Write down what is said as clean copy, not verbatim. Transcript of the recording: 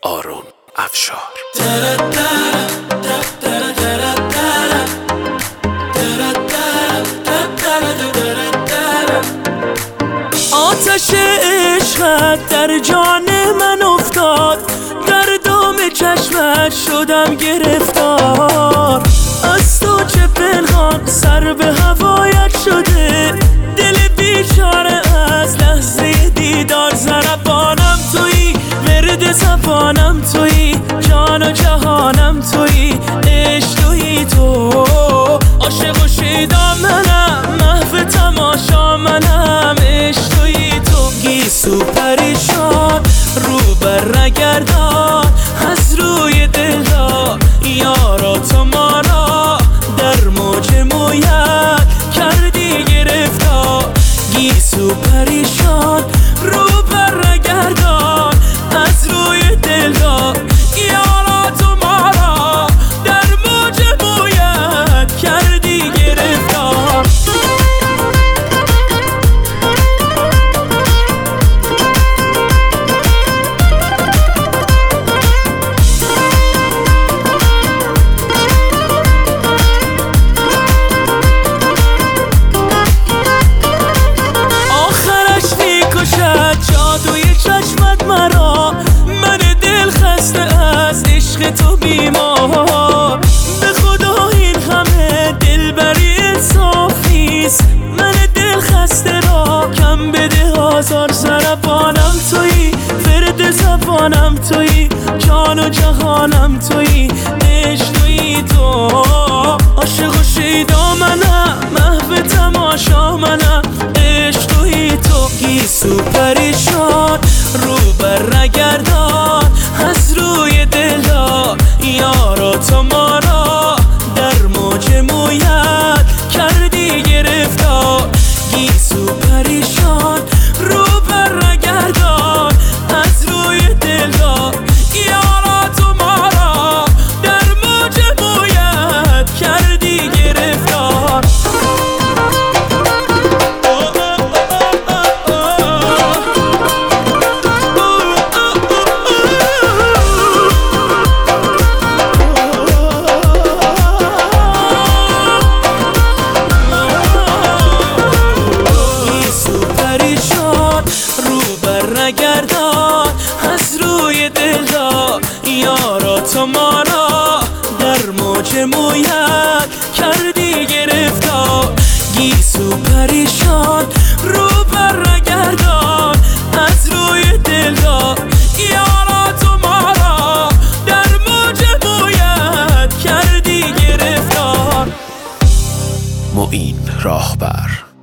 آرون افشار. آتش عشقت در جان من افتاد، در دام چشمت شدم گرفتار. از تو چه پنهان سر به هوایت شده، دل بیچاره از لحظه دیدار. ضربانم تویی، ورد زبانم تویی، جان و جهانم تویی، عشق تویی تو. عاشق و شیدا منم، محو تماشا منم، عشق تویی تو. گیسو پریشان رو بر نگردان، از روی دلدار یارا تو ما را در موج مویت کردی گرفتار. گیسو پریشان رو بر نگردان، از روی دلدار یارا تو ما را در موج مویت کردی گرفتار. جادوی چشمت مرا، من دل خسته از عشق تو بیمار. به خدا این همه دلبری انصاف نیست، من دل خسته را کم بده آزار. ضربانم تویی، ورد زبانم تویی، جان و جهانم تویی، عشق تویی تو. عاشق و شیدا منم، محو تماشا منم، عشق تویی تو. گیسو پریشان رو بر نگردان، از روی دلدار یارا تو ما را در موج مویت کردی گرفتار. گیسو پریشان رو بر نگردان، از روی دلدار یارا تو ما را در موج مویت کردی گرفتار. نگردان، از روی دلدار یارا تو ما را در موج مویت کردی گرفتار. گیسو پریشان رو بر نگردان، از روی دلدار یارا تو ما را در موج مویت کردی گرفتار. معین راهبر.